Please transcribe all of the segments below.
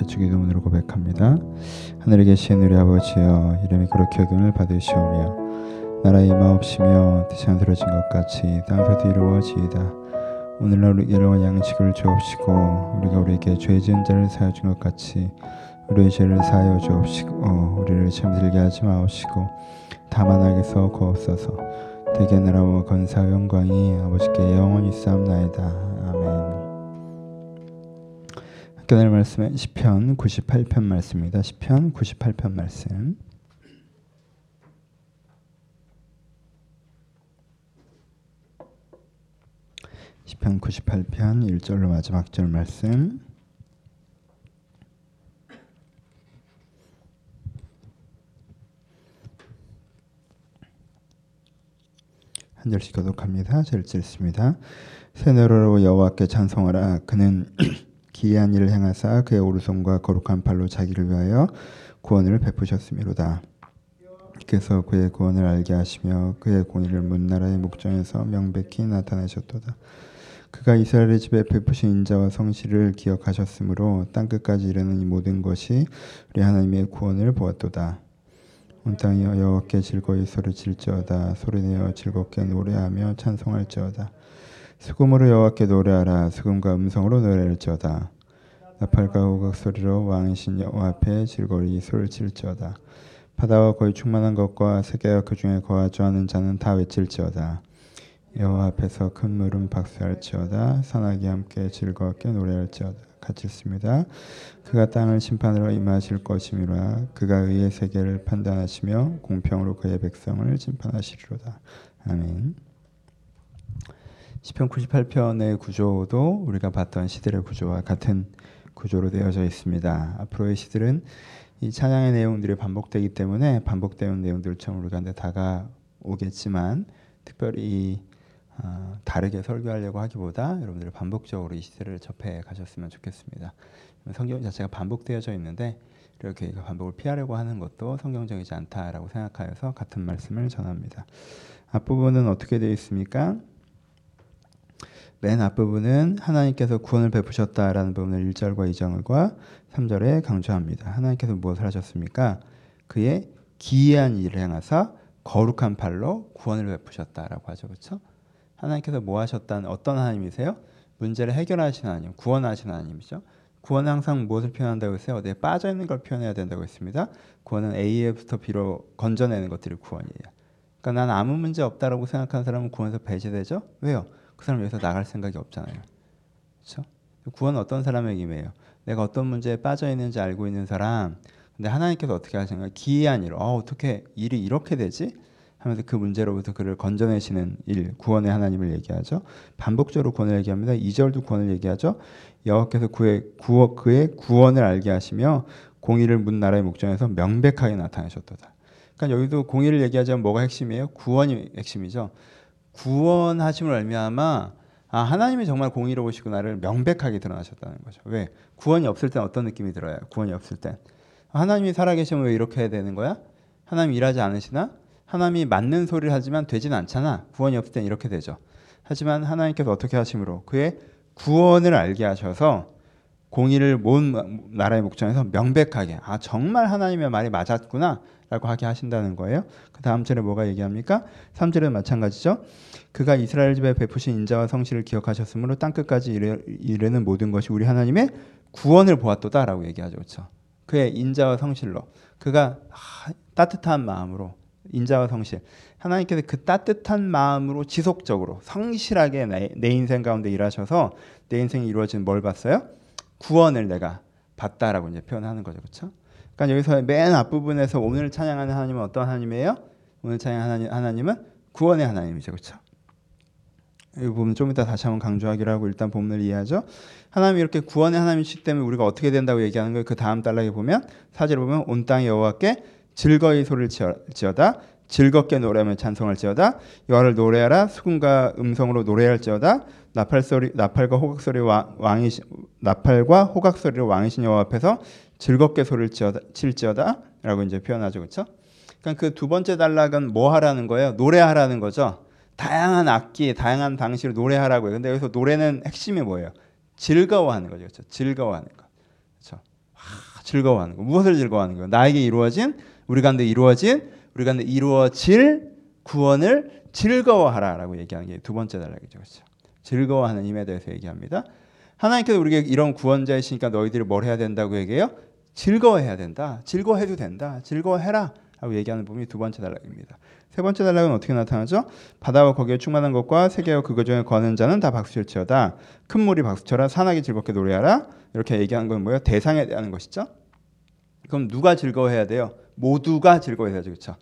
주기도문으로 고백합니다. 하늘에 계신 우리 아버지여, 이름이 거룩히 여김을 받으시오며 나라의 임하옵시며 뜻이 이루어진 것 같이 땅에서도 이루어지이다. 오늘날 우리에게 양식을 주옵시고 우리가 우리에게 죄 지은 자를 사하여 준 것 같이 우리의 죄를 사하여 주옵시고 우리를 시험에 들게 하지 마옵시고 다만 악에서 구하옵소서. 대개 나라와 권세와 영광이 아버지께 영원히 있사옵나이다. 아멘. 오늘 말씀은 시편 98편 말씀입니다. 시편 98편 말씀. 시편 98편 1절로 마지막 절 말씀. 한 절씩 교독합니다. 잘 읽습니다. 새 노래로 여호와께 찬송하라. 그는 기이한 일을 행하사 그의 오른손과 거룩한 팔로 자기를 위하여 구원을 베푸셨음이로다. 그래서 그의 구원을 알게 하시며 그의 공의를 문 나라의 목전에서 명백히 나타내셨도다. 그가 이스라엘의 집에 베푸신 인자와 성실을 기억하셨으므로 땅끝까지 이르는 이 모든 것이 우리 하나님의 구원을 보았도다. 온 땅이여 여호와께 즐거이 소리칠지어다. 소리내어 즐겁게 노래하며 찬송할지어다. 수금으로 여호와께 노래하라. 수금과 음성으로 노래할지어다. 나팔과 호각 소리로 왕이신 여호와 앞에 즐거이 소리칠지어다. 바다와 거의 충만한 것과 세계와 그 중에 거하주하는 자는 다 외칠지어다. 여호와 앞에서 큰 물은 박수할지어다. 산악이 함께 즐겁게 노래할지어다. 같이 읽습니다. 그가 땅을 심판하러 임하실 것이미라. 그가 의의 세계를 판단하시며 공평으로 그의 백성을 심판하시리로다. 아멘. 시편 98편의 구조도 우리가 봤던 시들의 구조와 같은 구조로 되어져 있습니다. 앞으로의 시들은 이 찬양의 내용들이 반복되기 때문에 반복되는 내용들처럼 우리가 다가오겠지만 특별히 다르게 설교하려고 하기보다 여러분들이 반복적으로 이 시들을 접해 가셨으면 좋겠습니다. 성경 자체가 반복되어져 있는데 이렇게 반복을 피하려고 하는 것도 성경적이지 않다라고 생각하여서 같은 말씀을 전합니다. 앞부분은 어떻게 되어 있습니까? 맨 앞부분은 하나님께서 구원을 베푸셨다라는 부분을 1절과 2절과 3절에 강조합니다. 하나님께서 무엇을 하셨습니까? 그의 기이한 일을 행하사 거룩한 팔로 구원을 베푸셨다라고 하죠. 그렇죠? 하나님께서 뭐 하셨다는 어떤 하나님이세요? 문제를 해결하시는 하나님, 구원하시는 하나님이죠. 구원은 항상 무엇을 표현한다고 했어요? 어디에 빠져있는 걸 표현해야 된다고 했습니다. 구원은 A에부터 B로 건져내는 것들이 구원이에요. 그러니까 난 아무 문제 없다라고 생각하는 사람은 구원에서 배제되죠? 왜요? 그 사람 여기서 나갈 생각이 없잖아요. 그렇죠? 구원은 어떤 사람에게 임해요? 내가 어떤 문제에 빠져 있는지 알고 있는 사람. 근데 하나님께서 어떻게 하시는가? 기이한 일. 어떻게 일이 이렇게 되지? 하면서 그 문제로부터 그를 건져내시는 일, 구원의 하나님을 얘기하죠. 반복적으로 구원을 얘기합니다. 2절도 구원을 얘기하죠. 여호와께서 그의 구원을 알게 하시며 공의를 문 나라의 목전에서 명백하게 나타내셨도다. 그러니까 여기도 공의를 얘기하자면 뭐가 핵심이에요? 구원이 핵심이죠. 구원하심을 알미암아 하나님이 정말 공의로우시고 나를 명백하게 드러나셨다는 거죠. 왜? 구원이 없을 땐 어떤 느낌이 들어요? 구원이 없을 땐 하나님이 살아계시면 왜 이렇게 해야 되는 거야? 하나님 일하지 않으시나? 하나님이 맞는 소리를 하지만 되진 않잖아. 구원이 없을 땐 이렇게 되죠. 하지만 하나님께서 어떻게 하심으로 그의 구원을 알게 하셔서 공의를 모든 나라의 목전에서 명백하게 정말 하나님의 말이 맞았구나 라고 하게 하신다는 거예요. 그 다음 절에 뭐가 얘기합니까? 3절은 마찬가지죠. 그가 이스라엘 집에 베푸신 인자와 성실을 기억하셨으므로 땅끝까지 이르는 모든 것이 우리 하나님의 구원을 보았도다 라고 얘기하죠. 그렇죠? 그의 인자와 성실로 그가 따뜻한 마음으로 인자와 성실 하나님께서 그 따뜻한 마음으로 지속적으로 성실하게 내 인생 가운데 일하셔서 내 인생이 이루어진 뭘 봤어요? 구원을 내가 봤다라고 이제 표현하는 거죠. 그렇죠? 그러니까 여기서 맨 앞부분에서 오늘 찬양하는 하나님은 어떤 하나님이에요? 오늘 찬양하는 하나님은 구원의 하나님이죠. 그렇죠? 이 부분 좀 이따 다시 한번 강조하기로 하고 일단 본문을 이해하죠. 하나님이 이렇게 구원의 하나님이시기 때문에 우리가 어떻게 된다고 얘기하는 거예요? 그 다음 단락에 보면 4절에 보면 온 땅이 여호와께 즐거이 소리를 지어다 즐겁게 노래하며 찬송할지어다. 여호와를 노래하라. 수금과 음성으로 노래할지어다. 나팔과 호각 소리로 왕이신 여호와 앞에서 즐겁게 소리를 칠지어다 라고 이제 표현하죠. 그렇죠? 그러니까 그 두 번째 단락은 뭐 하라는 거예요? 노래하라는 거죠. 다양한 악기, 다양한 방식으로 노래하라고요. 근데 여기서 노래는 핵심이 뭐예요? 즐거워하는 거죠. 그렇죠? 즐거워하는 거. 그렇죠? 즐거워하는 거. 무엇을 즐거워하는 거예요? 나에게 이루어진 우리 가운데 이루어질 구원을 즐거워하라라고 얘기하는 게 두 번째 단락이죠. 그렇죠? 즐거워하는 힘에 대해서 얘기합니다. 하나님께서 우리에게 이런 구원자이시니까 너희들이 뭘 해야 된다고 얘기해요? 즐거워해야 된다. 즐거워해도 된다. 즐거워해라 라고 얘기하는 부분이 두 번째 단락입니다. 세 번째 단락은 어떻게 나타나죠? 바다와 거기에 충만한 것과 세계와 그것 중에 거하는 자는 다 박수칠지어다. 큰 물이 박수쳐라. 산악이 즐겁게 노래하라. 이렇게 얘기하는 건 뭐예요? 대상에 대한 것이죠. 그럼 누가 즐거워해야 돼요? 모두가 즐거워해야 되죠. 그렇죠?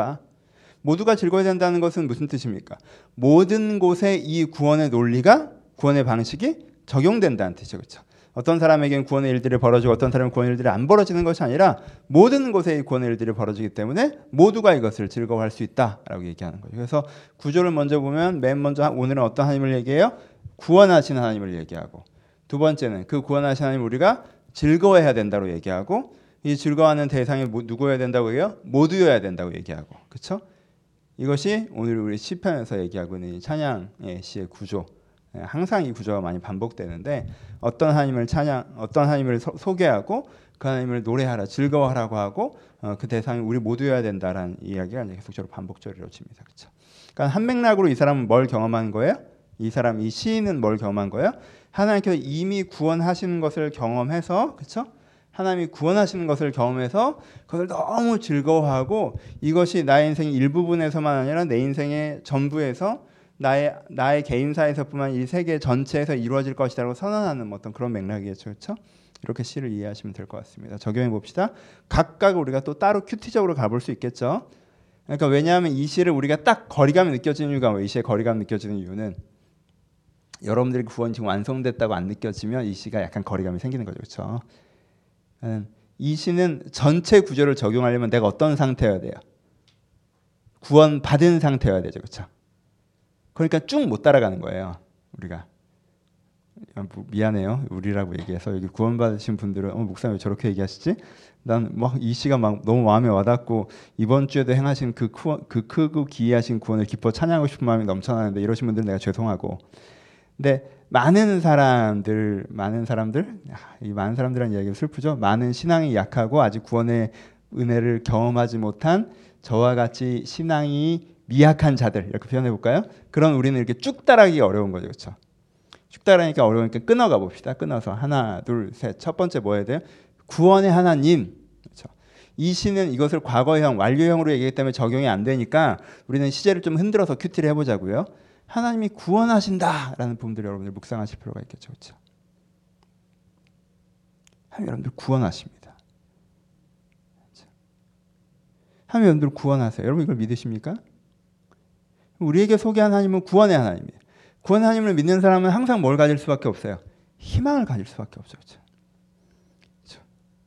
모두가 즐거워야 된다는 것은 무슨 뜻입니까? 모든 곳에 이 구원의 논리가, 구원의 방식이 적용된다는 뜻이죠. 그렇죠? 어떤 사람에게는 구원의 일들이 벌어지고 어떤 사람은 구원의 일들이 안 벌어지는 것이 아니라 모든 곳에 이 구원의 일들이 벌어지기 때문에 모두가 이것을 즐거워할 수 있다라고 얘기하는 거죠. 그래서 구조를 먼저 보면 맨 먼저 오늘은 어떤 하나님을 얘기해요? 구원하시는 하나님을 얘기하고, 두 번째는 그 구원하시는 하나님 우리가 즐거워해야 된다고 얘기하고, 이 즐거워하는 대상이 누구여야 된다고 해요? 모두여야 된다고 얘기하고, 그렇죠? 이것이 오늘 우리 시편에서 얘기하고 있는 이 찬양의 시의 구조. 항상 이 구조가 많이 반복되는데 어떤 하나님을 소개하고 그 하나님을 노래하라, 즐거워하라고 하고 그 대상이 우리 모두여야 된다라는 이야기가 이제 계속적으로 반복적으로 이루어집니다. 그렇죠? 그러니까 한 맥락으로 이 사람은 뭘 경험한 거예요? 이 시인은 뭘 경험한 거예요? 하나님께서 이미 구원하시는 것을 경험해서, 그렇죠? 하나님이 구원하시는 것을 경험해서 그것을 너무 즐거워하고 이것이 나의 인생의 일부분에서만 아니라 내 인생의 전부에서 나의 개인사에서뿐만 이 세계 전체에서 이루어질 것이라고 선언하는 어떤 그런 맥락이겠죠. 그렇죠? 이렇게 시를 이해하시면 될 것 같습니다. 적용해 봅시다. 각각 우리가 또 따로 큐티적으로 가볼 수 있겠죠. 그러니까 왜냐하면 이 시를 우리가 딱 거리감이 느껴지는 이유가 뭐예요? 이 시의 거리감이 느껴지는 이유는 여러분들이 구원이 지금 완성됐다고 안 느껴지면 이 시가 약간 거리감이 생기는 거죠. 그렇죠? 이 시는 전체 구조를 적용하려면 내가 어떤 상태여야 돼요? 구원 받은 상태여야 되죠. 그렇죠? 그러니까 쭉 못 따라가는 거예요. 우리가. 미안해요. 우리라고 얘기해서 여기 구원받으신 분들은 목사님 왜 저렇게 얘기하시지? 난 막 이 시가 막 너무 마음에 와닿고 이번 주에도 행하신 그 크고 기이하신 구원을 기뻐 찬양하고 싶은 마음이 넘쳐나는데 이러신 분들은 내가 죄송하고. 근데 많은 사람들이라는 이야기가 슬프죠. 많은 신앙이 약하고 아직 구원의 은혜를 경험하지 못한 저와 같이 신앙이 미약한 자들 이렇게 표현해 볼까요? 그런 우리는 이렇게 쭉 따라가기 어려운 거죠. 그렇죠? 쭉 따라가니까 어려우니까 끊어가 봅시다. 끊어서 하나, 둘, 셋. 첫 번째 뭐 해야 돼요? 구원의 하나님. 그렇죠? 이 시는 이것을 과거형, 완료형으로 얘기하기 때문에 적용이 안 되니까 우리는 시제를 좀 흔들어서 큐티를 해보자고요. 하나님이 구원하신다라는 부분들을 여러분들 묵상하실 필요가 있겠죠. 그렇죠? 하나님 여러분들 구원하십니다. 그렇죠? 하나님 여러분들 구원하세요. 여러분 이걸 믿으십니까? 우리에게 소개한 하나님은 구원의 하나님이에요. 구원의 하나님을 믿는 사람은 항상 뭘 가질 수밖에 없어요? 희망을 가질 수밖에 없죠. 그렇죠? 그렇죠?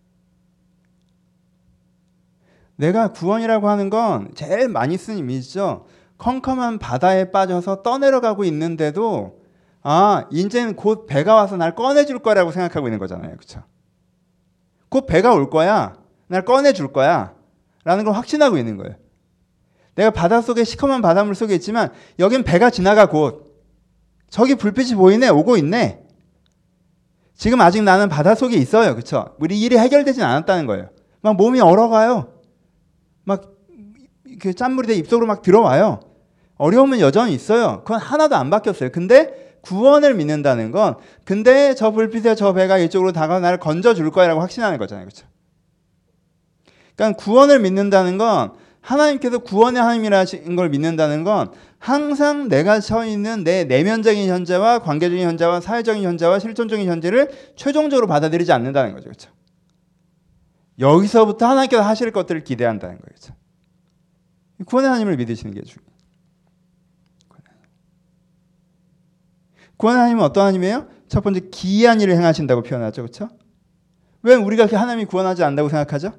내가 구원이라고 하는 건 제일 많이 쓴 이미지죠. 컴컴한 바다에 빠져서 떠내려가고 있는데도 이제는 곧 배가 와서 날 꺼내줄 거라고 생각하고 있는 거잖아요. 그렇죠? 곧 배가 올 거야. 날 꺼내줄 거야. 라는 걸 확신하고 있는 거예요. 내가 바닷속에 시커먼 바닷물 속에 있지만 여긴 배가 지나가 곧. 저기 불빛이 보이네. 오고 있네. 지금 아직 나는 바닷속에 있어요. 그렇죠? 우리 일이 해결되진 않았다는 거예요. 막 몸이 얼어가요. 막 그 짠물이 내 입속으로 막 들어와요. 어려움은 여전히 있어요. 그건 하나도 안 바뀌었어요. 근데 구원을 믿는다는 건 근데 저 불빛에 저 배가 이쪽으로 다가와 나를 건져줄 거야라고 확신하는 거잖아요. 그렇죠? 그러니까 구원을 믿는다는 건 하나님께서 구원의 하나님이라는 걸 믿는다는 건 항상 내가 서 있는 내 내면적인 현재와 관계적인 현재와 사회적인 현재와 실존적인 현재를 최종적으로 받아들이지 않는다는 거죠. 그렇죠? 여기서부터 하나님께서 하실 것들을 기대한다는 거예요. 그렇죠? 구원의 하나님을 믿으시는 게 중요해요. 구원의 하나님은 어떤 하나님이에요? 첫 번째 기이한 일을 행하신다고 표현하죠. 그렇죠? 왜 우리가 하나님이 구원하지 않는다고 생각하죠?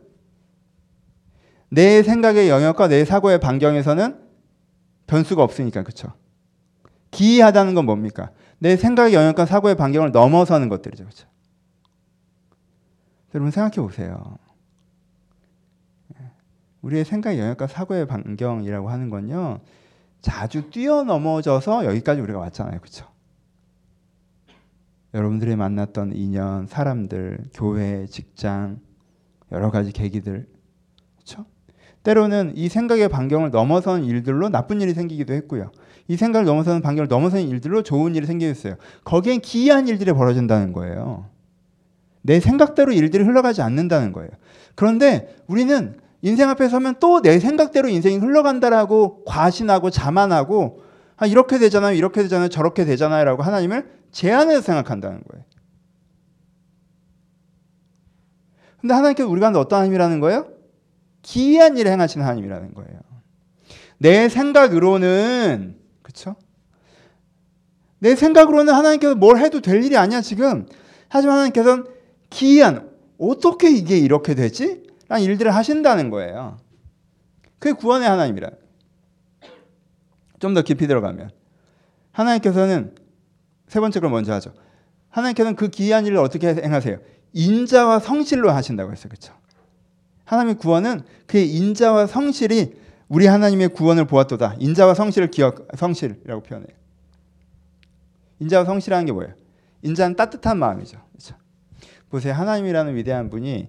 내 생각의 영역과 내 사고의 반경에서는 변수가 없으니까. 그렇죠? 기이하다는 건 뭡니까? 내 생각의 영역과 사고의 반경을 넘어서는 것들이죠. 그렇죠? 여러분 생각해 보세요. 우리의 생각의 영역과 사고의 반경이라고 하는 건요. 자주 뛰어넘어져서 여기까지 우리가 왔잖아요. 그렇죠? 여러분들이 만났던 인연, 사람들, 교회, 직장, 여러 가지 계기들, 그렇죠? 때로는 이 생각의 반경을 넘어선 일들로 나쁜 일이 생기기도 했고요. 이 생각을 넘어서는 반경을 넘어선 일들로 좋은 일이 생기고 있어요. 거기엔 기이한 일들이 벌어진다는 거예요. 내 생각대로 일들이 흘러가지 않는다는 거예요. 그런데 우리는 인생 앞에 서면 또 내 생각대로 인생이 흘러간다라고 과신하고 자만하고 이렇게 되잖아요, 이렇게 되잖아요, 저렇게 되잖아요 라고 하나님을 제한해서 생각한다는 거예요. 근데 하나님께서 우리 가운데 어떤 하나님이라는 거예요? 기이한 일을 행하시는 하나님이라는 거예요. 내 생각으로는, 그렇죠? 내 생각으로는 하나님께서 뭘 해도 될 일이 아니야 지금. 하지만 하나님께서는 기이한, 어떻게 이게 이렇게 되지? 라는 일들을 하신다는 거예요. 그게 구원의 하나님이라. 좀 더 깊이 들어가면 하나님께서는 세 번째 걸 먼저 하죠. 하나님께서는 그 기이한 일을 어떻게 행하세요? 인자와 성실로 하신다고 했어요. 그렇죠? 하나님의 구원은 그의 인자와 성실이 우리 하나님의 구원을 보았도다. 인자와 성실을 성실이라고 표현해요. 인자와 성실하는 게 뭐예요? 인자는 따뜻한 마음이죠. 그렇죠? 보세요. 하나님이라는 위대한 분이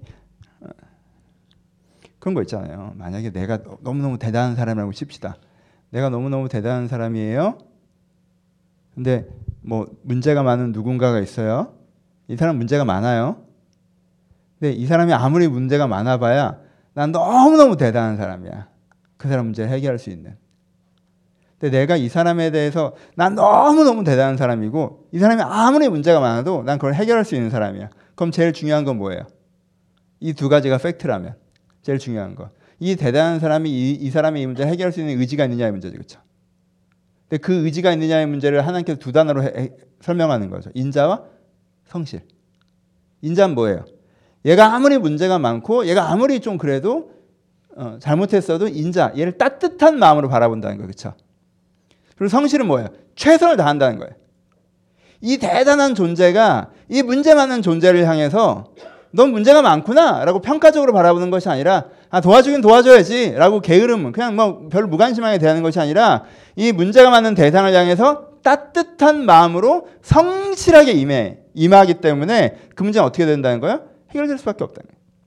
그런 거 있잖아요. 만약에 내가 너무너무 대단한 사람이라고 칩시다. 내가 너무너무 대단한 사람이에요. 근데 뭐 문제가 많은 누군가가 있어요. 이 사람 문제가 많아요. 근데 이 사람이 아무리 문제가 많아봐야 난 너무너무 대단한 사람이야. 그 사람 문제를 해결할 수 있는. 근데 내가 이 사람에 대해서 난 너무너무 대단한 사람이고 이 사람이 아무리 문제가 많아도 난 그걸 해결할 수 있는 사람이야. 그럼 제일 중요한 건 뭐예요? 이 두 가지가 팩트라면 제일 중요한 거. 이 대단한 사람이 이 사람의 이 문제를 해결할 수 있는 의지가 있느냐의 문제죠. 그렇죠? 근데 그 의지가 있느냐의 문제를 하나님께서 두 단어로 설명하는 거죠. 인자와 성실. 인자는 뭐예요? 얘가 아무리 문제가 많고 얘가 아무리 좀 그래도 잘못했어도 인자, 얘를 따뜻한 마음으로 바라본다는 거예요. 그렇죠? 그리고 성실은 뭐예요? 최선을 다한다는 거예요. 이 대단한 존재가 이 문제 많은 존재를 향해서 넌 문제가 많구나 라고 평가적으로 바라보는 것이 아니라 도와주긴 도와줘야지 라고 게으름 그냥 뭐 별 무관심하게 대하는 것이 아니라 이 문제가 많은 대상을 향해서 따뜻한 마음으로 성실하게 임하기 때문에 그 문제는 어떻게 된다는 거예요? 해결될 수밖에 없다는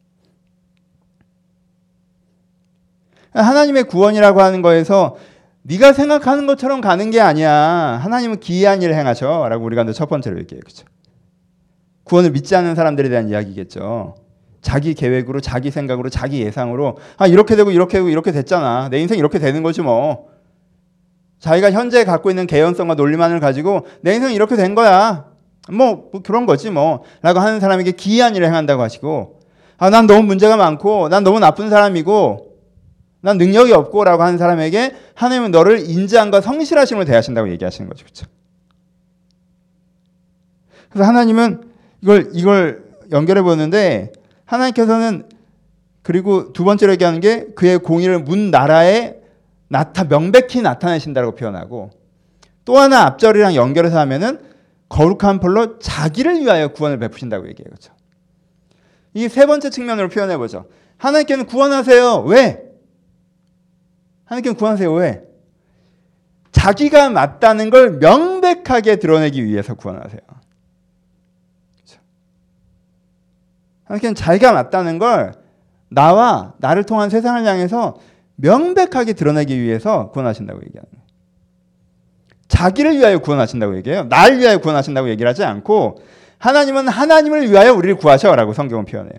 거예요. 하나님의 구원이라고 하는 거에서 네가 생각하는 것처럼 가는 게 아니야. 하나님은 기이한 일을 행하셔 라고 우리가 첫 번째로 얘기해요. 그렇죠? 구원을 믿지 않는 사람들에 대한 이야기겠죠. 자기 계획으로, 자기 생각으로, 자기 예상으로 이렇게 되고 이렇게 되고 이렇게 됐잖아. 내 인생 이렇게 되는 거지 뭐. 자기가 현재 갖고 있는 개연성과 논리만을 가지고 내 인생 이렇게 된 거야. 뭐 그런 거지 뭐. 라고 하는 사람에게 기이한 일을 행한다고 하시고 난 너무 문제가 많고 난 너무 나쁜 사람이고 난 능력이 없고 라고 하는 사람에게 하나님은 너를 인자함과 성실하심으로 대하신다고 얘기하시는 거죠. 그렇죠? 그래서 하나님은 이걸 연결해 보는데 하나님께서는 그리고 두 번째로 얘기하는 게 그의 공의를 문 나라에 명백히 나타내신다고 표현하고 또 하나 앞절이랑 연결해서 하면은 거룩한 벌로 자기를 위하여 구원을 베푸신다고 얘기해요. 그렇죠? 이 세 번째 측면으로 표현해 보죠. 하나님께는 구원하세요. 왜? 하나님께는 구원하세요. 왜? 자기가 맞다는 걸 명백하게 드러내기 위해서 구원하세요. 하나님께는 자기가 맞다는 걸 나와 나를 통한 세상을 향해서 명백하게 드러내기 위해서 구원하신다고 얘기하는 거예요. 자기를 위하여 구원하신다고 얘기해요. 나를 위하여 구원하신다고 얘기를 하지 않고 하나님은 하나님을 위하여 우리를 구하셔라고 성경은 표현해요.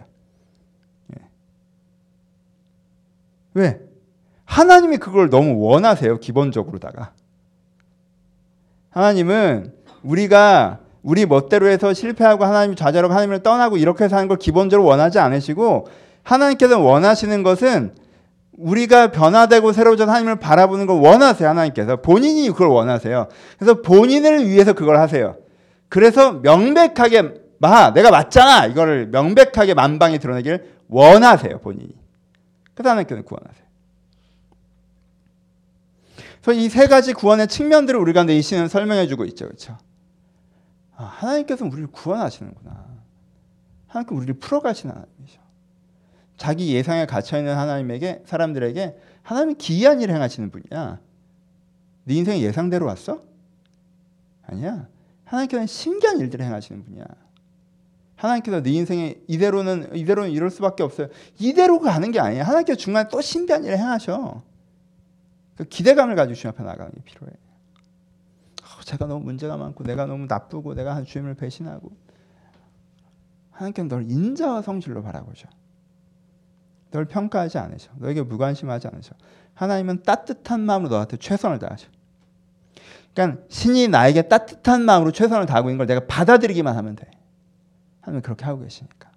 왜? 하나님이 그걸 너무 원하세요. 기본적으로다가. 하나님은 우리가 우리 멋대로 해서 실패하고 하나님 좌절하고 하나님을 떠나고 이렇게 사는 걸 기본적으로 원하지 않으시고 하나님께서 원하시는 것은 우리가 변화되고 새로워져서 하나님을 바라보는 걸 원하세요. 하나님께서 본인이 그걸 원하세요. 그래서 본인을 위해서 그걸 하세요. 그래서 명백하게 내가 맞잖아 이거를 명백하게 만방에 드러내기를 원하세요. 본인이. 그래서 하나님께서 구원하세요. 그래서 이 세 가지 구원의 측면들을 우리 가운데 이 시는 설명해주고 있죠. 그렇죠? 하나님께서 우리를 구원하시는구나. 하나님께서 우리를 풀어가시는 하나님이죠. 자기 예상에 갇혀있는 하나님에게 사람들에게 하나님은 기이한 일을 행하시는 분이야. 네 인생이 예상대로 왔어? 아니야. 하나님께서는 신기한 일들을 행하시는 분이야. 하나님께서 네 인생에 이대로는 이럴 수밖에 없어요. 이대로 가는 게 아니에요. 하나님께서 중간에 또 신비한 일을 행하셔. 그 기대감을 가지고 주님 앞에 나가는 게 필요해. 제가 너무 문제가 많고 내가 너무 나쁘고 내가 주님을 배신하고 하나님께서는 널 인자와 성실로 바라보셔. 널 평가하지 않으셔. 너에게 무관심하지 않으셔. 하나님은 따뜻한 마음으로 너한테 최선을 다하셔. 그러니까 신이 나에게 따뜻한 마음으로 최선을 다하고 있는 걸 내가 받아들이기만 하면 돼. 하나님은 그렇게 하고 계시니까.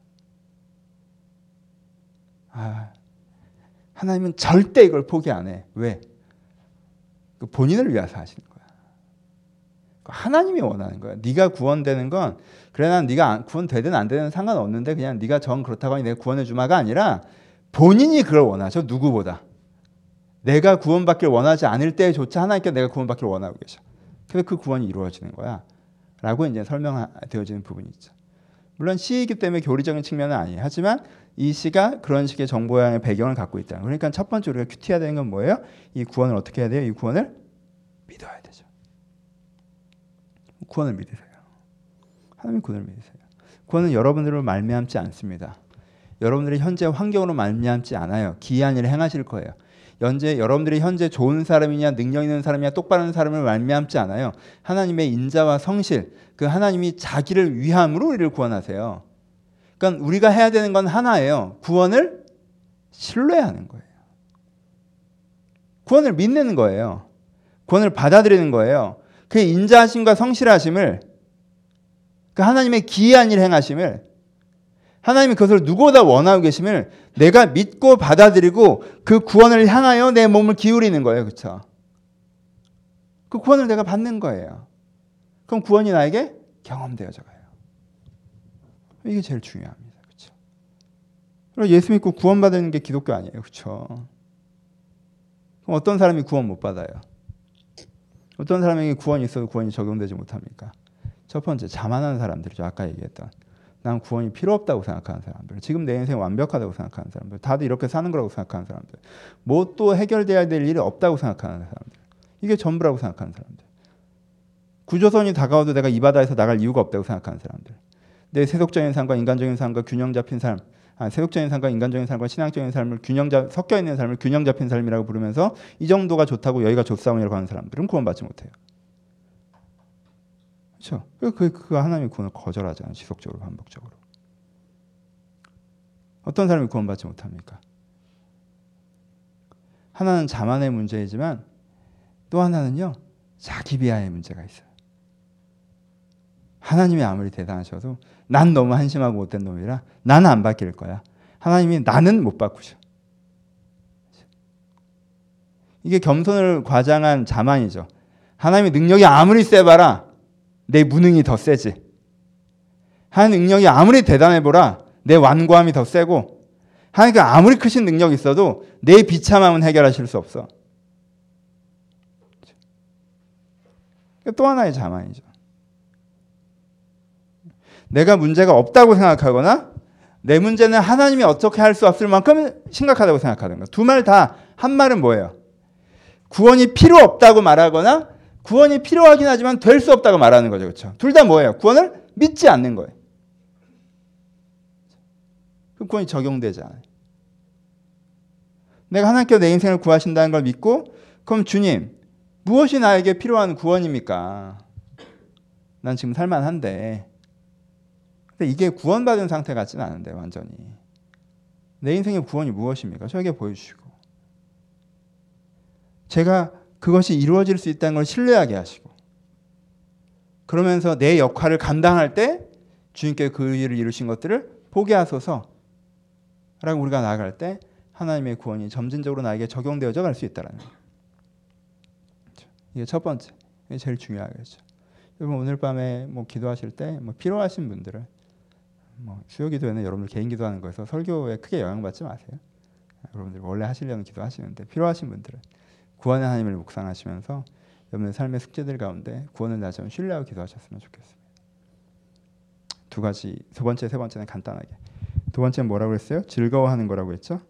하나님은 절대 이걸 포기 안 해. 왜? 그 본인을 위해서 하시는 거야. 하나님이 원하는 거야. 네가 구원되는 건 그래 난 네가 구원되든 안 되든 상관없는데 그냥 네가 정 그렇다고 하니 내가 구원해 주마가 아니라 본인이 그걸 원하죠. 누구보다. 내가 구원받길 원하지 않을 때조차 하나님께 내가 구원받길 원하고 계셔. 그래서 그 구원이 이루어지는 거야. 라고 이제 설명되어지는 부분이 있죠. 물론 시이기 때문에 교리적인 측면은 아니에요. 하지만 이 시가 그런 식의 정보양의 배경을 갖고 있다. 그러니까 첫 번째 우리가 큐티해야 되는 건 뭐예요? 이 구원을 어떻게 해야 돼요? 이 구원을 믿어야 되죠. 구원을 믿으세요. 하나님 구원을 믿으세요. 구원은 여러분들로 말미암지 않습니다. 여러분들의 현재 환경으로 말미암지 않아요. 기이한 일을 행하실 거예요. 여러분들이 현재 좋은 사람이냐 능력 있는 사람이냐 똑바른 사람을 말미암지 않아요. 하나님의 인자와 성실, 그 하나님이 자기를 위함으로 우리를 구원하세요. 그러니까 우리가 해야 되는 건 하나예요. 구원을 신뢰하는 거예요. 구원을 믿는 거예요. 구원을 받아들이는 거예요. 그 인자하심과 성실하심을, 그 하나님의 기이한 일 행하심을, 하나님이 그것을 누구보다 원하고 계심을 내가 믿고 받아들이고 그 구원을 향하여 내 몸을 기울이는 거예요. 그렇죠? 그 구원을 내가 받는 거예요. 그럼 구원이 나에게 경험되어져 가요. 이게 제일 중요합니다. 그렇죠? 그리고 예수 믿고 구원받는 게 기독교 아니에요. 그렇죠? 그럼 어떤 사람이 구원 못 받아요? 어떤 사람에게 구원이 있어도 구원이 적용되지 못합니까? 첫 번째, 자만한 사람들이죠. 아까 얘기했던. 난 구원이 필요 없다고 생각하는 사람들, 지금 내 인생 완벽하다고 생각하는 사람들, 다들 이렇게 사는 거라고 생각하는 사람들, 뭐 또 해결돼야 될 일이 없다고 생각하는 사람들, 이게 전부라고 생각하는 사람들, 구조선이 다가와도 내가 이 바다에서 나갈 이유가 없다고 생각하는 사람들, 내 세속적인 삶과 인간적인 삶과 균형 잡힌 삶, 세속적인 삶과 인간적인 삶과 신앙적인 삶을 섞여 있는 삶을 균형 잡힌 삶이라고 부르면서 이 정도가 좋다고 여기가 좋사오니라고 하는 사람들은 구원받지 못해요. 그렇죠? 그 하나님의 구원을 거절하잖아요. 지속적으로 반복적으로. 어떤 사람이 구원받지 못합니까? 하나는 자만의 문제이지만 또 하나는요. 자기 비하의 문제가 있어요. 하나님이 아무리 대단하셔도 난 너무 한심하고 못된 놈이라 나는 안 바뀔 거야. 하나님이 나는 못 바꾸셔. 이게 겸손을 과장한 자만이죠. 하나님의 능력이 아무리 세봐라 내 무능이 더 세지. 하나님 능력이 아무리 대단해보라 내 완고함이 더 세고, 하나님께 아무리 크신 능력이 있어도 내 비참함은 해결하실 수 없어. 또 하나의 자만이죠. 내가 문제가 없다고 생각하거나 내 문제는 하나님이 어떻게 할 수 없을 만큼 심각하다고 생각하는 거. 두 말 다 한 말은 뭐예요? 구원이 필요 없다고 말하거나 구원이 필요하긴 하지만 될 수 없다고 말하는 거죠. 그렇죠? 둘 다 뭐예요? 구원을 믿지 않는 거예요. 그 구원이 적용되지 않아요. 내가 하나님께서 내 인생을 구하신다는 걸 믿고, 그럼 주님 무엇이 나에게 필요한 구원입니까? 난 지금 살만한데. 근데 이게 구원받은 상태 같지는 않은데 완전히. 내 인생의 구원이 무엇입니까? 저에게 보여주시고. 제가 그것이 이루어질 수 있다는 걸 신뢰하게 하시고, 그러면서 내 역할을 감당할 때 주님께 그 일을 이루신 것들을 보게 하소서 라고 우리가 나아갈 때 하나님의 구원이 점진적으로 나에게 적용되어져 갈 수 있다는 거예요. 이게 첫 번째, 이게 제일 중요하겠죠. 여러분 오늘 밤에 뭐 기도하실 때 뭐 필요하신 분들은 뭐 수요 기도에는 여러분들 개인 기도하는 거에서 설교에 크게 영향받지 마세요. 여러분들 원래 하시려는 기도하시는데 필요하신 분들은 구원의 하나님을 묵상하시면서 여러분의 삶의 숙제들 가운데 구원을 다시 한번 신뢰하고 기도하셨으면 좋겠습니다. 두 가지, 두 번째, 세 번째는 간단하게. 두 번째는 뭐라고 했어요? 즐거워하는 거라고 했죠?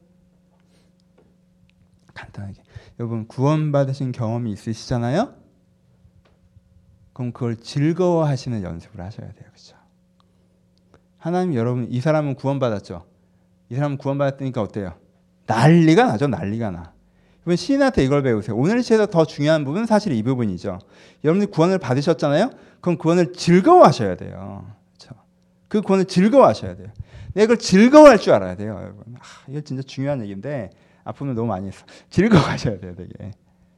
간단하게. 여러분 구원받으신 경험이 있으시잖아요? 그럼 그걸 즐거워하시는 연습을 하셔야 돼요. 그렇죠? 하나님 여러분 이 사람은 구원받았죠. 이 사람은 구원받았으니까 어때요? 난리가 나죠. 난리가 나. 여러분 시인한테 이걸 배우세요. 오늘 시에서 더 중요한 부분은 사실 이 부분이죠. 여러분들이 구원을 받으셨잖아요. 그럼 구원을 즐거워하셔야 돼요. 그렇죠? 그 구원을 즐거워하셔야 돼요. 내가 그걸 즐거워할 줄 알아야 돼요. 여러분. 이게 진짜 중요한 얘기인데 아픔을 너무 많이 했어. 즐거워하셔야 돼요. 되게.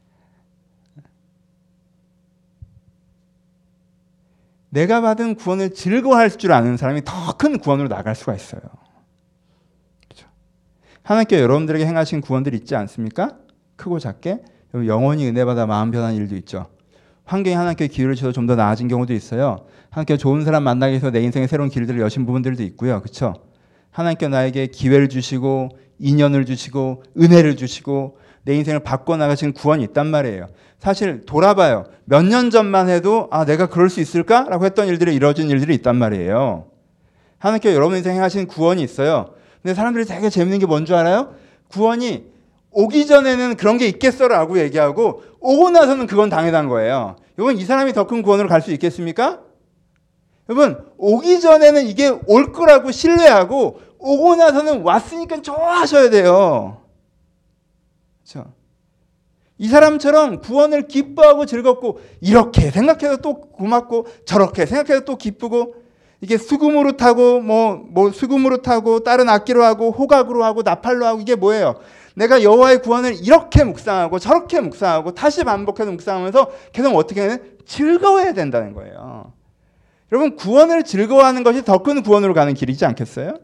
내가 받은 구원을 즐거워할 줄 아는 사람이 더 큰 구원으로 나갈 수가 있어요. 그렇죠? 하나님께 여러분들에게 행하신 구원들이 있지 않습니까? 크고 작게 영원히 은혜 받아 마음 변한 일도 있죠. 환경이 하나님께 기회를 주셔서 좀 더 나아진 경우도 있어요. 하나님께 좋은 사람 만나기 위해서 내 인생의 새로운 길들을 여신 부분들도 있고요. 그렇죠? 하나님께 나에게 기회를 주시고 인연을 주시고 은혜를 주시고 내 인생을 바꿔나가신 구원이 있단 말이에요. 사실 돌아봐요. 몇 년 전만 해도 내가 그럴 수 있을까라고 했던 일들이 이루어진 일들이 있단 말이에요. 하나님께 여러분 인생에 하신 구원이 있어요. 근데 사람들이 되게 재밌는 게 뭔 줄 알아요? 구원이 오기 전에는 그런 게 있겠어라고 얘기하고 오고 나서는 그건 당연한 거예요. 여러분 이 사람이 더 큰 구원으로 갈 수 있겠습니까? 여러분 오기 전에는 이게 올 거라고 신뢰하고 오고 나서는 왔으니까 좋아하셔야 돼요. 그렇죠? 이 사람처럼 구원을 기뻐하고 즐겁고 이렇게 생각해도 또 고맙고 저렇게 생각해도 또 기쁘고 이게 수금으로 타고 뭐 수금으로 타고 다른 악기로 하고 호각으로 하고 나팔로 하고 이게 뭐예요? 내가 여호와의 구원을 이렇게 묵상하고 저렇게 묵상하고 다시 반복해서 묵상하면서 계속 어떻게 하면 즐거워야 된다는 거예요. 여러분 구원을 즐거워하는 것이 더 큰 구원으로 가는 길이지 않겠어요?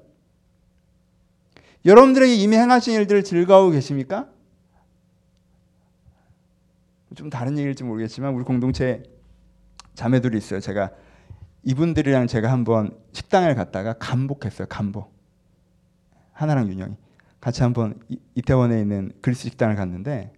여러분들에게 이미 행하신 일들을 즐거워하고 계십니까? 좀 다른 얘기일지 모르겠지만 우리 공동체 자매들이 있어요. 제가 이분들이랑 제가 한번 식당을 갔다가 간복했어요. 간복. 하나랑 윤영이 같이 한번 이태원에 있는 그리스 식당을 갔는데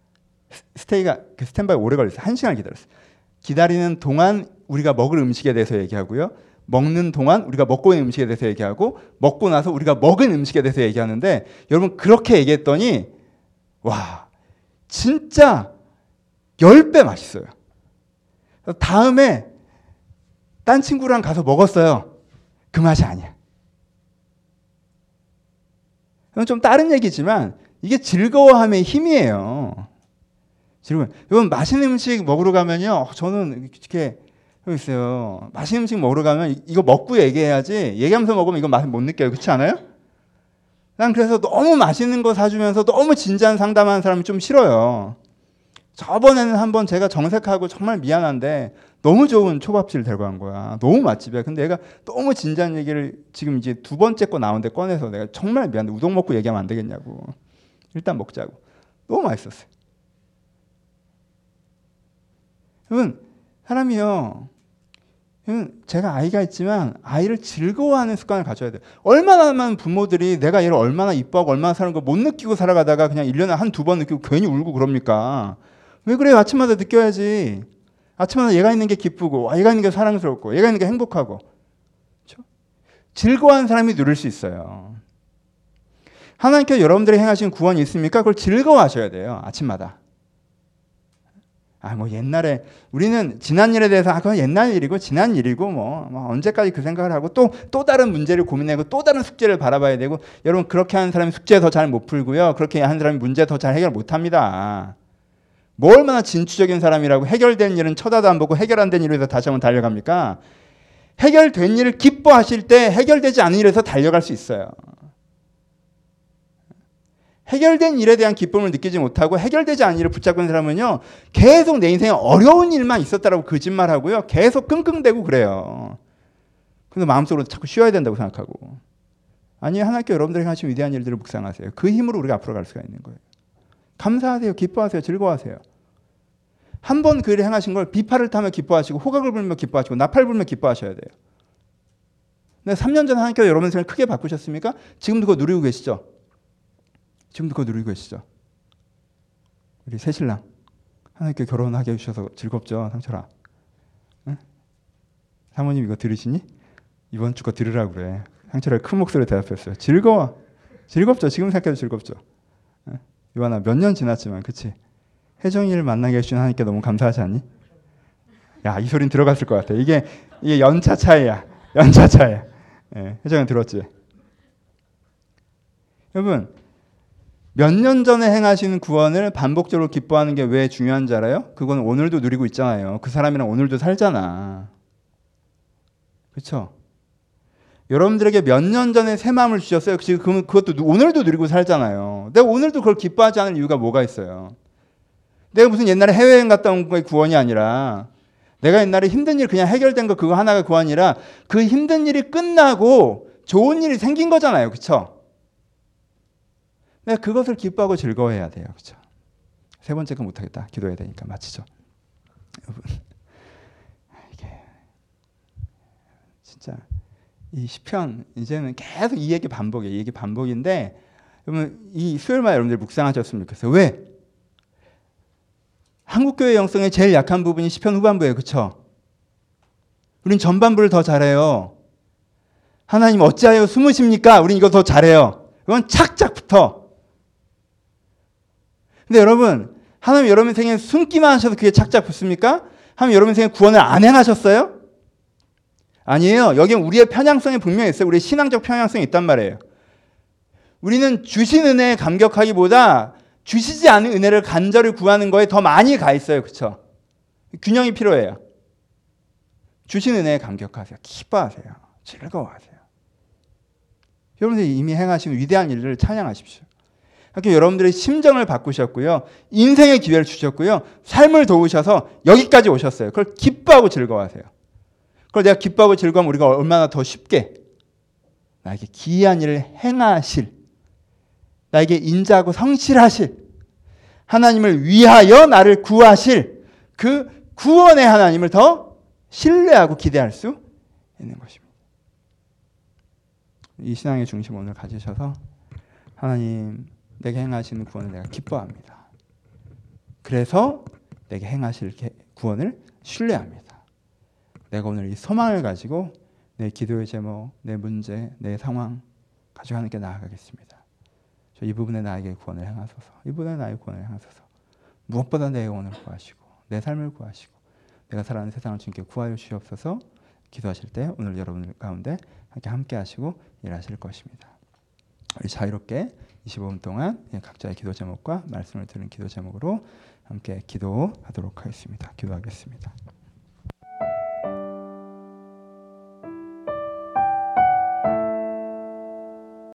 스탠바이 오래 걸렸어요. 1시간을 기다렸어요. 기다리는 동안 우리가 먹을 음식에 대해서 얘기하고요. 먹는 동안 우리가 먹고 있는 음식에 대해서 얘기하고 먹고 나서 우리가 먹은 음식에 대해서 얘기하는데 여러분 그렇게 얘기했더니 와 진짜 10배 맛있어요. 다음에 딴 친구랑 가서 먹었어요. 그 맛이 아니야. 좀 다른 얘기지만 이게 즐거워함의 힘이에요. 여러분 맛있는 음식 먹으러 가면요. 저는 이렇게 있어요. 맛있는 음식 먹으러 가면 이거 먹고 얘기해야지 얘기하면서 먹으면 이거 맛을 못 느껴요. 그렇지 않아요? 난 그래서 너무 맛있는 거 사주면서 너무 진지한 상담하는 사람이 좀 싫어요. 저번에는 한번 제가 정색하고 정말 미안한데 너무 좋은 초밥집을 데리고 간 거야. 너무 맛집이야. 근데 얘가 너무 진지한 얘기를 지금 이제 두 번째 거 나오는데 꺼내서 내가 정말 미안한데 우동 먹고 얘기하면 안 되겠냐고. 일단 먹자고. 너무 맛있었어요. 여러분 사람이요. 제가 아이가 있지만 아이를 즐거워하는 습관을 가져야 돼요. 얼마나 많은 부모들이 내가 얘를 얼마나 이뻐하고 얼마나 사는 걸 못 느끼고 살아가다가 그냥 1년에 한두 번 느끼고 괜히 울고 그럽니까? 왜 그래요? 아침마다 느껴야지. 아침마다 얘가 있는 게 기쁘고 얘가 있는 게 사랑스럽고 얘가 있는 게 행복하고 그렇죠? 즐거워하는 사람이 누릴 수 있어요. 하나님께서 여러분들이 행하신 구원이 있습니까? 그걸 즐거워하셔야 돼요. 아침마다. 뭐 옛날에 우리는 지난 일에 대해서 그건 옛날 일이고 지난 일이고 뭐 언제까지 그 생각을 하고 또 다른 문제를 고민하고 또 다른 숙제를 바라봐야 되고 여러분 그렇게 하는 사람이 숙제 더 잘 못 풀고요. 그렇게 하는 사람이 문제 더 잘 해결 못 합니다. 뭐 얼마나 진취적인 사람이라고 해결된 일은 쳐다도 안 보고 해결 안 된 일에서 다시 한번 달려갑니까? 해결된 일을 기뻐하실 때 해결되지 않은 일에서 달려갈 수 있어요. 해결된 일에 대한 기쁨을 느끼지 못하고 해결되지 않은 일을 붙잡고 있는 사람은요. 계속 내 인생에 어려운 일만 있었다라고 거짓말하고요. 계속 끙끙대고 그래요. 근데 마음속으로 자꾸 쉬어야 된다고 생각하고. 아니 하나님께 여러분들에게 하신 위대한 일들을 묵상하세요. 그 힘으로 우리가 앞으로 갈 수가 있는 거예요. 감사하세요. 기뻐하세요. 즐거워하세요. 한 번 그 일을 행하신 걸 비파를 타며 기뻐하시고 호각을 불며 기뻐하시고 나팔 불며 기뻐하셔야 돼요. 근데 3년 전에 하나님께서 여러분 인생을 크게 바꾸셨습니까? 지금도 그거 누리고 계시죠? 지금도 그거 누리고 계시죠? 우리 새신랑 하나님께 결혼하게 해주셔서 즐겁죠? 상철아. 응? 사모님 이거 들으시니? 이번 주 거 들으라고 그래. 상철아 큰 목소리로 대답했어요. 즐거워. 즐겁죠? 지금 생각해도 즐겁죠? 응? 요한아 몇 년 지났지만 그치? 혜정이를 만나게 해주신 하나님께 너무 감사하지 않니? 야, 이 소리는 들어갔을 것 같아. 이게 연차 차이야. 연차 차이야. 예, 혜정은 들었지? 여러분, 몇 년 전에 행하신 구원을 반복적으로 기뻐하는 게 왜 중요한지 알아요? 그건 오늘도 누리고 있잖아요. 그 사람이랑 오늘도 살잖아. 그렇죠? 여러분들에게 몇 년 전에 새 마음을 주셨어요. 지금 그것도 오늘도 누리고 살잖아요. 내가 오늘도 그걸 기뻐하지 않을 이유가 뭐가 있어요? 내가 무슨 옛날에 해외여행 갔다 온 거의 구원이 아니라 내가 옛날에 힘든 일 그냥 해결된 거 그거 하나가 구원이라 그 힘든 일이 끝나고 좋은 일이 생긴 거잖아요. 그렇죠? 내가 그것을 기뻐하고 즐거워해야 돼요. 그렇죠? 세 번째 거 못하겠다. 기도해야 되니까 마치죠. 여러분, 이게 진짜 이 시편 이제는 계속 이 얘기 반복이에요. 이 얘기 반복인데 여러분 이 수요일마다 여러분들 묵상하셨으면 좋겠어요. 왜? 한국교회 영성의 제일 약한 부분이 시편 후반부예요. 그렇죠? 우린 전반부를 더 잘해요. 하나님 어찌하여 숨으십니까? 우린 이거 더 잘해요. 이건 착착부터. 근데 여러분 하나님 여러분 생에 숨기만 하셔서 그게 착착 붙습니까? 하나님 여러분 생에 구원을 안 행하셨어요? 아니에요. 여기는 우리의 편향성이 분명히 있어요. 우리의 신앙적 편향성이 있단 말이에요. 우리는 주신 은혜에 감격하기보다 주시지 않은 은혜를 간절히 구하는 거에 더 많이 가 있어요. 그렇죠? 균형이 필요해요. 주신 은혜에 감격하세요. 기뻐하세요. 즐거워하세요. 여러분들이 이미 행하신 위대한 일들을 찬양하십시오. 이렇게 여러분들의 심정을 바꾸셨고요. 인생의 기회를 주셨고요. 삶을 도우셔서 여기까지 오셨어요. 그걸 기뻐하고 즐거워하세요. 그걸 내가 기뻐하고 즐거워하면 우리가 얼마나 더 쉽게 나에게 기이한 일을 행하실, 나에게 인자하고 성실하실, 하나님을 위하여 나를 구하실 그 구원의 하나님을 더 신뢰하고 기대할 수 있는 것입니다. 이 신앙의 중심 오늘 가지셔서 하나님 내게 행하시는 구원을 내가 기뻐합니다. 그래서 내게 행하실 구원을 신뢰합니다. 내가 오늘 이 소망을 가지고 내 기도의 제목, 내 문제, 내 상황 가지고 하나님께 나아가겠습니다. 저 이 부분에 나에게 구원을 행하소서. 이 부분에 나의 구원을 행하소서. 무엇보다 내 영혼을 구하시고 내 삶을 구하시고 내가 살아가는 세상을 주님께 구하여 주시옵소서. 기도하실 때 오늘 여러분 가운데 함께 하시고 일하실 것입니다. 우리 자유롭게 25분 동안 각자의 기도 제목과 말씀을 들은 기도 제목으로 함께 기도하도록 하겠습니다. 기도하겠습니다.